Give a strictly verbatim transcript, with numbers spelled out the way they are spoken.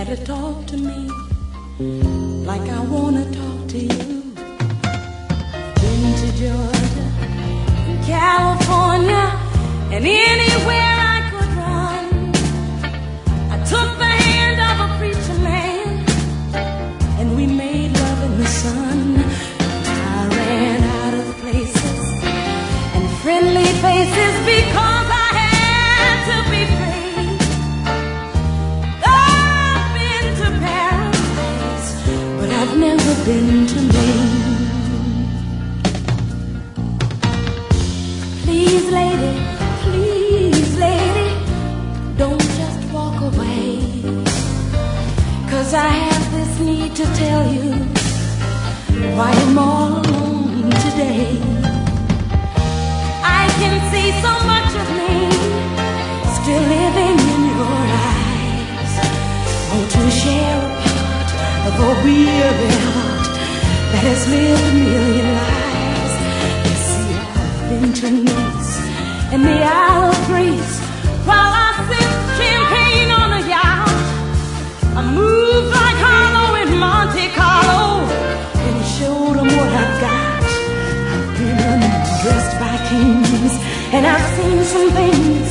had to talk to me like I wanna talk to you. Been to Georgia and California and anywhere I could run. I took the hand of a preacher man and we made love in the sun. I ran out of places and friendly faces because I had to be free. I've been to paradise, but I've never been to Maine. Please, lady, please, lady, don't just walk away, 'cause I have this need to tell you why I'm all alone today. I can see so much of me still living in your eyes. Want to share a part of a weary heart that has lived a million lives. You see, I've been to Nice and the Isle of Greece while I sip champagne on a yacht. I moved like Harlow in Monte Carlo and showed them what I've got. I've been undressed by kings and I've seen some things